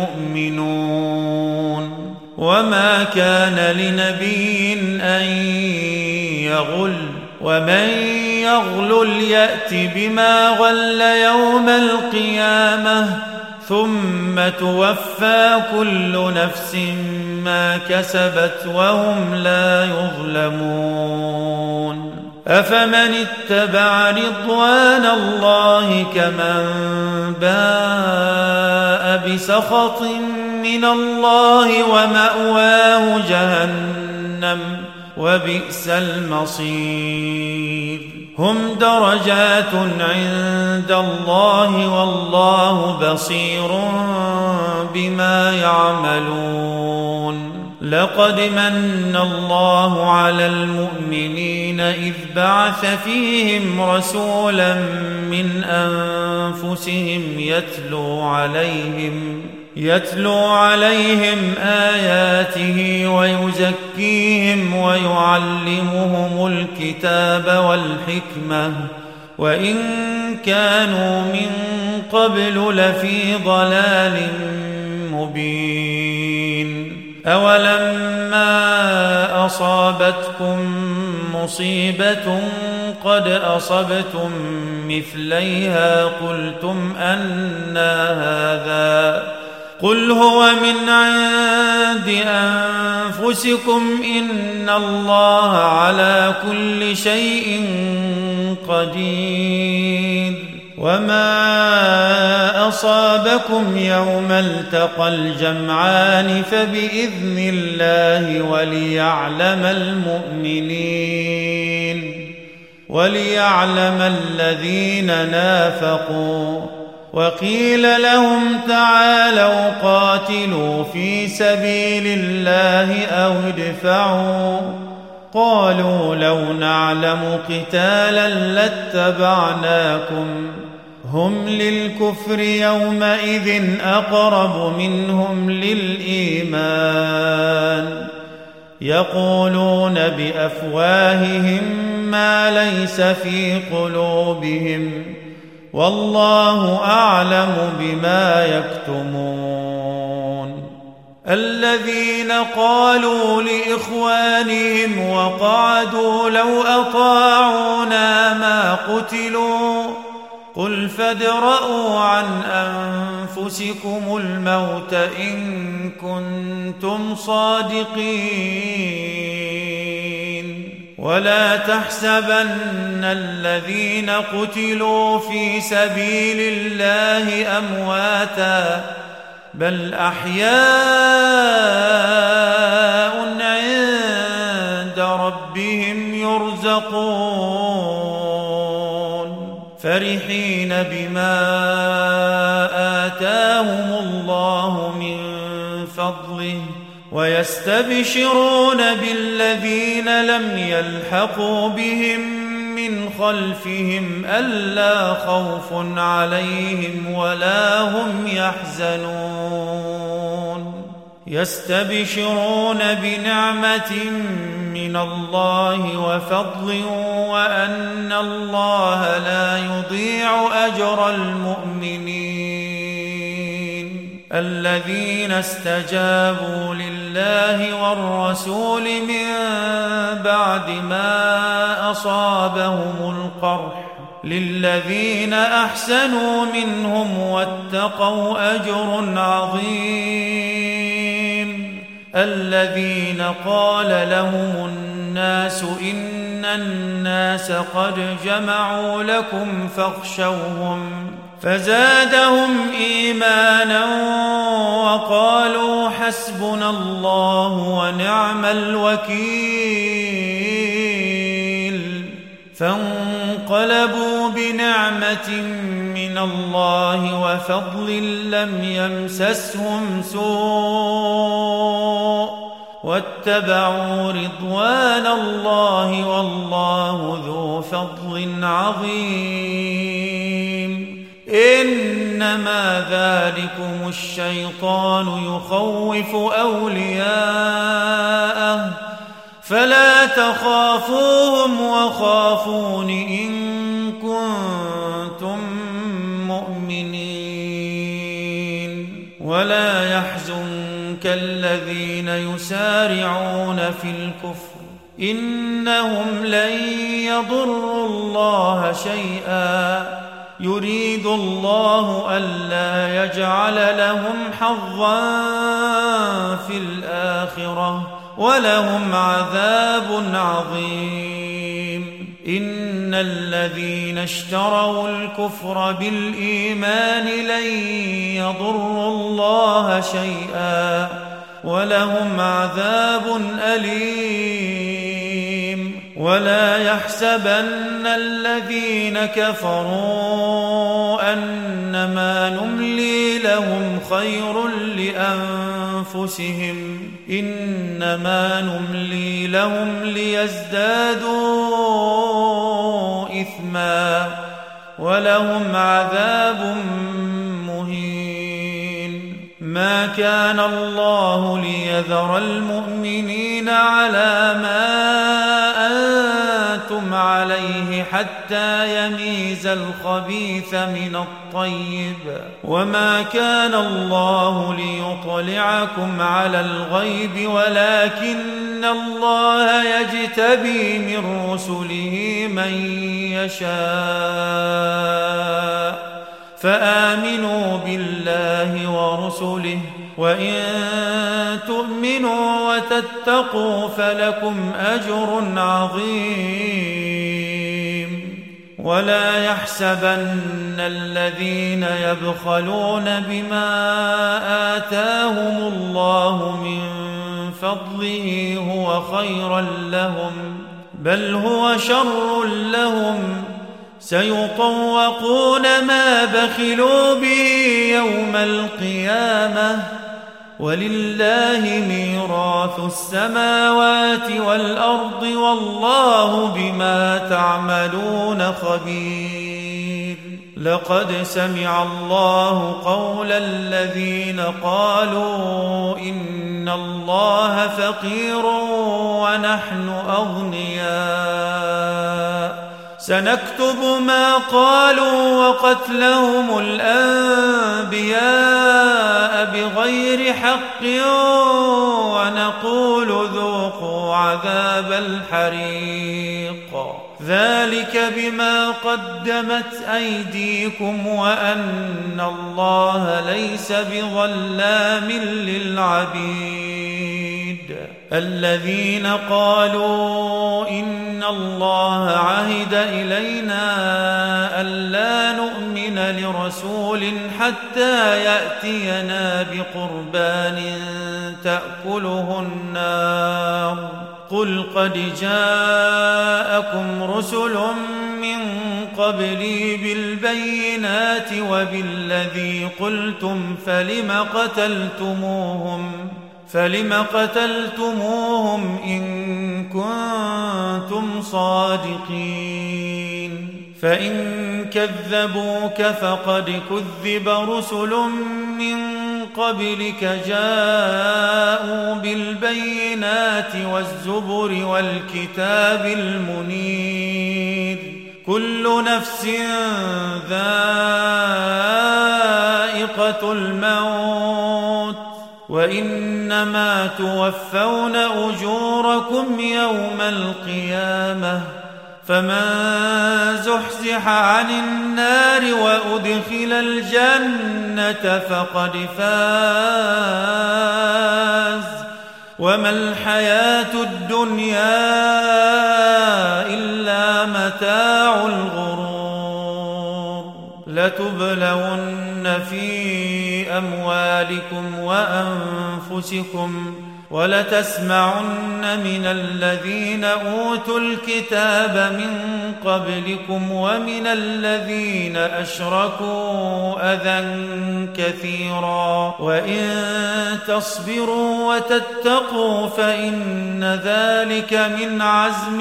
المؤمنون. وما كان لنبي أن يغل ومن يغلل يأت بما غل يوم القيامة ثم توفى كل نفس ما كسبت وهم لا يظلمون. أفمن اتبع رضوان الله كمن باء بسخط من الله ومأواه جهنم وبئس المصير. هم درجات عند الله والله بصير بما يعملون. لقد من الله على المؤمنين إذ بعث فيهم رسولا من أنفسهم يتلو عليهم يتلو عليهم آياته ويزكيهم ويعلمهم الكتاب والحكمة وإن كانوا من قبل لفي ضلال مبين. أولما أصابتكم مصيبة قد أصبتم مثليها قلتم أنى هذا قل هو من عند أنفسكم إن الله على كل شيء قدير. وما أصابكم يوم التقى الجمعان فبإذن الله وليعلم المؤمنين وليعلم الذين نافقوا. وقيل لهم تعالوا قاتلوا في سبيل الله أو ادفعوا قالوا لو نعلم قتالا لاتبعناكم هم للكفر يومئذ أقرب منهم للإيمان يقولون بأفواههم ما ليس في قلوبهم والله أعلم بما يكتمون. الذين قالوا لإخوانهم وقعدوا لو أطاعونا ما قتلوا قل فادرءوا عن أنفسكم الموت إن كنتم صادقين ولا تحسبن الذين قتلوا في سبيل الله أمواتا بل أحياء عند عند ربهم يرزقون فرحين بما آتاهم الله من فضله ويستبشرون بالذين لم يلحقوا بهم من خلفهم ألا خوف عليهم ولا هم يحزنون يستبشرون بنعمة من الله وفضل وأن الله لا يضيع أجر المؤمنين الذين استجابوا لله والرسول من بعد ما أصابهم القرح للذين أحسنوا منهم واتقوا أجر عظيم الذين قال لهم الناس إن الناس قد جمعوا لكم فاخشوهم فزادهم إيمانا وقالوا حسبنا الله ونعم الوكيل فانقلبوا بنعمة من الله وفضل لم يمسسهم سوء واتبعوا رضوان الله والله ذو فضل عظيم إنما ذلكم الشيطان يخوف أولياءه فلا تخافوهم وخافون إن كنتم مؤمنين ولا يحزنك الذين يسارعون في الكفر إنهم لن يضروا الله شيئا يريد الله ألا يجعل لهم حظا في الآخرة ولهم عذاب عظيم إن الذين اشتروا الكفر بالإيمان لن يضروا الله شيئا ولهم عذاب أليم ولا يحسبن الذين كفروا أنما نملي لهم خير لأنفسهم إنما نملي لهم ليزدادوا إثما ولهم عذاب مهين ما كان الله ليذر المؤمنين على ما أنتم عليه حتى يميز الخبيث من الطيب وما كان الله ليطلعكم على الغيب ولكن الله يجتبي من رسله من يشاء فآمنوا بالله ورسله وإن تؤمنوا وتتقوا فلكم أجر عظيم ولا يحسبن الذين يبخلون بما آتاهم الله من فضله هو خيرا لهم بل هو شر لهم سيطوقون ما بخلوا به يوم القيامة ولله ميراث السماوات والأرض والله بما تعملون خبير لقد سمع الله قول الذين قالوا إن الله فقير ونحن أغنياء سنكتب ما قالوا وقتلهم الأنبياء بغير حق ونقول ذوقوا عذاب الحريق ذلك بما قدمت أيديكم وأن الله ليس بظلام للعبيد الذين قالوا إن الله عهد إلينا ألا نؤمن لرسول حتى يأتينا بقربان تأكله النار قل قد جاءكم رسل من قبلي بالبينات وبالذي قلتم فلم قتلتموهم فلم قتلتموهم إن كنتم صادقين فإن كذبوك فقد كذب رسل من قبلك جاءوا بالبينات والزبر والكتاب المنير كل نفس ذائقة الموت وإنما توفون أجوركم يوم القيامة فمن زحزح عن النار وأدخل الجنة فقد فاز وما الحياة الدنيا إلا متاع الغرور لتبلون في أموالكم وأنفسكم ولتسمعن من الذين أوتوا الكتاب من قبلكم ومن الذين أشركوا أذى كثيرا وإن تصبروا وتتقوا فإن ذلك من عزم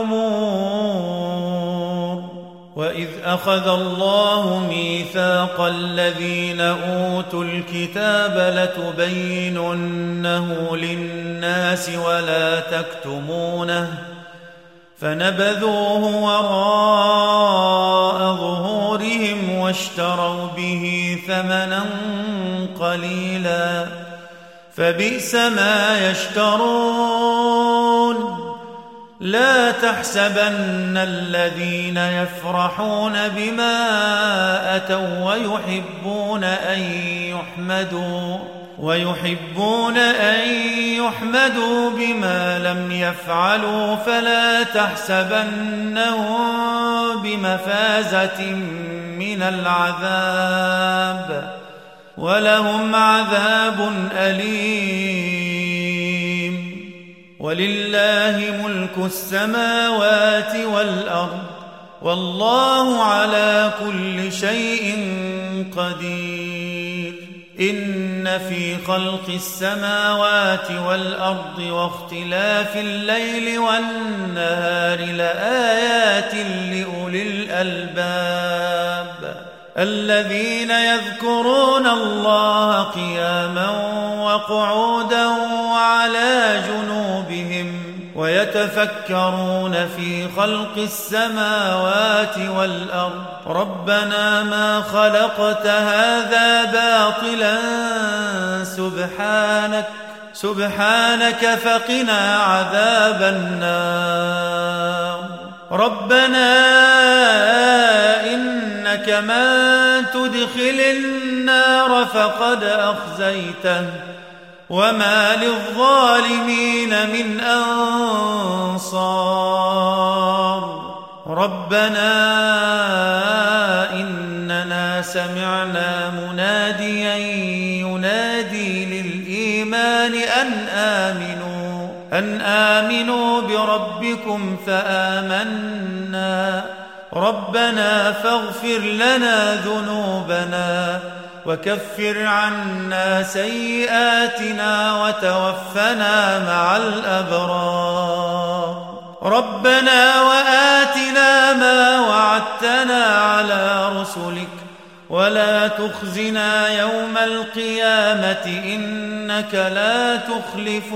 الأمور وإذ أخذ الله ميثاق الذين أوتوا الكتاب لتبيننه للناس ولا تكتمونه فنبذوه وراء ظهورهم واشتروا به ثمنا قليلا فبئس ما يشترون لا تحسبن الذين يفرحون بما أتوا ويحبون أن يحمدوا ويحبون أن يحمدوا بما لم يفعلوا فلا تحسبنهم بمفازة من العذاب ولهم عذاب أليم ولله ملك السماوات والأرض والله على كل شيء قدير إن في خلق السماوات والأرض واختلاف الليل والنهار لآيات لأولي الألباب الذين يذكرون الله قياما وقعودا وعلى جنوبهم ويتفكرون في خلق السماوات والأرض ربنا ما خلقت هذا باطلا سبحانك سبحانك فقنا عذاب النار ربنا إنك من تدخل النار فقد أخزيته وما للظالمين من أنصار ربنا إننا سمعنا مناديا ينادي للإيمان أن آمنوا أن آمنوا بربكم فآمنا ربنا فاغفر لنا ذنوبنا وكفر عنا سيئاتنا وتوفنا مع الأبرار ربنا وآتنا ما وعدتنا على رسلك ولا تخزنا يوم القيامة إنك لا تخلف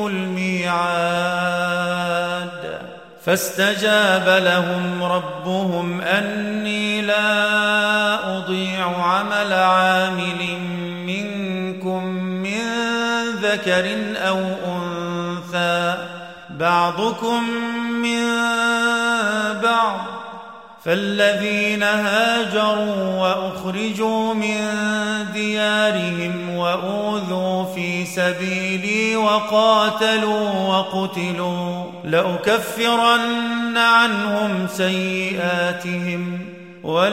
الميعاد فاستجاب لهم ربهم أني لا أضيع عمل عامل منكم من ذكر أو أنثى بعضكم من بعض فالذين هاجروا وأخرجوا من ديارهم وأوذوا في سبيلي وقاتلوا وقتلوا لأكفرن عنهم سيئاتهم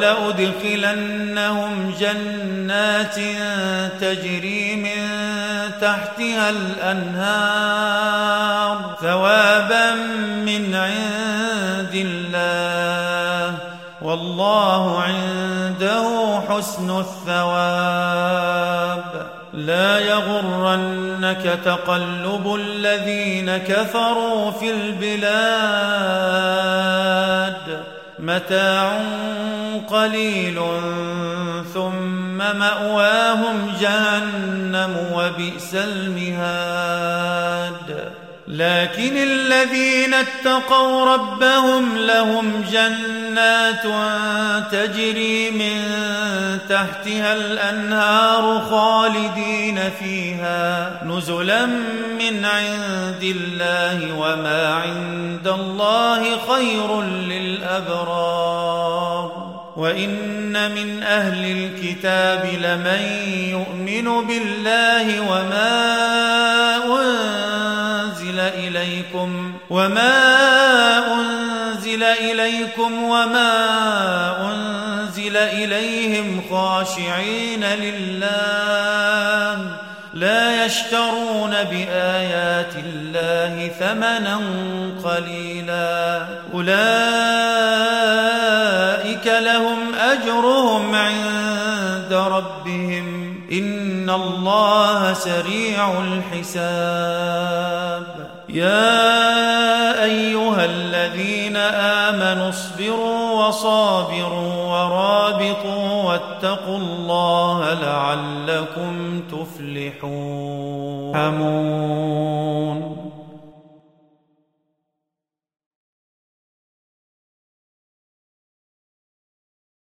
ولأدخلنهم جنات تجري من تحتها الأنهار ثوابا من عند الله والله عنده حسن الثواب. لا يغرنك تقلب الذين كفروا في البلاد متاع قليل ثم مأواهم جهنم وبئس المهاد. لكن الذين اتقوا ربهم لهم جنات تجري من تحتها الأنهار خالدين فيها نزلا من عند الله وما عند الله خير للأبرار. وإن من أهل الكتاب لمن يؤمن بالله وما أنزل إليكم وما أنزل إليكم وما أنزل إليهم خاشعين لله لا يشترون بآيات الله ثمنا قليلا أولئك لهم أجرهم عند ربهم إن الله سريع الحساب. يا أيها الذين آمنوا اصبروا وصابروا ورابطوا واتقوا الله لعلكم تفلحون.